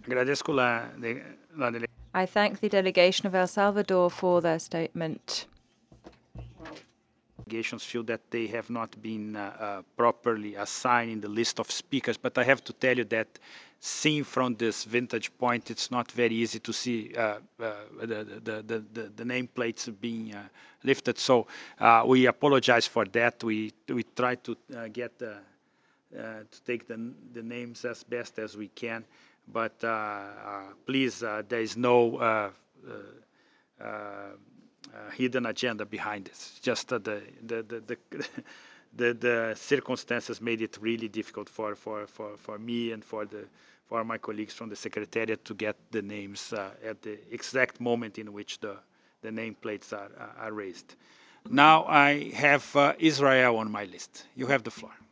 Agradezco la I thank the delegation of El Salvador for their statement. delegations feel that they have not been properly assigned in the list of speakers, but I have to tell you that seen from this vantage point, it's not very easy to see the nameplates being lifted. So we apologize for that. We try to get to take the names as best as we can, but please, there is no hidden agenda behind this. Just the circumstances made it really difficult for me and for my colleagues from the Secretariat to get the names at the exact moment in which the nameplates are raised. Now I have Israel on my list. You have the floor.